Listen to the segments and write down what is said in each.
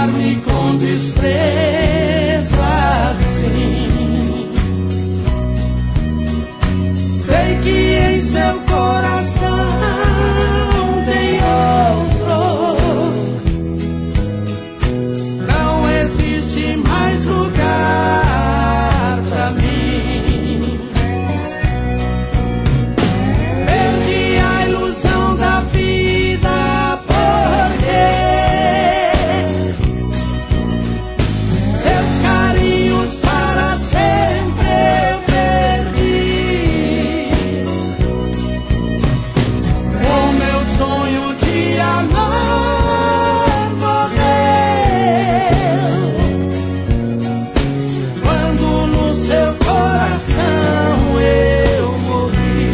tratar-me com desprezo assim. Sei que em seu coração tem outro. Não existe mais lugar pra mim. Perdi a ilusão da vida porque seus carinhos para sempre eu perdi. O meu sonho de amor morreu quando no seu coração eu morri.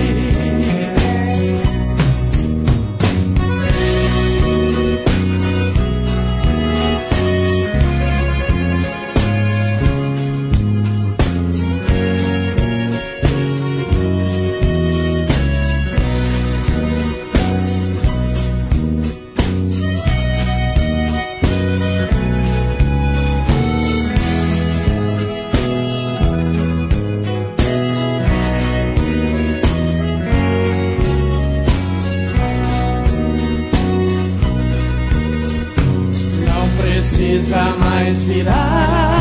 Não precisa mais virar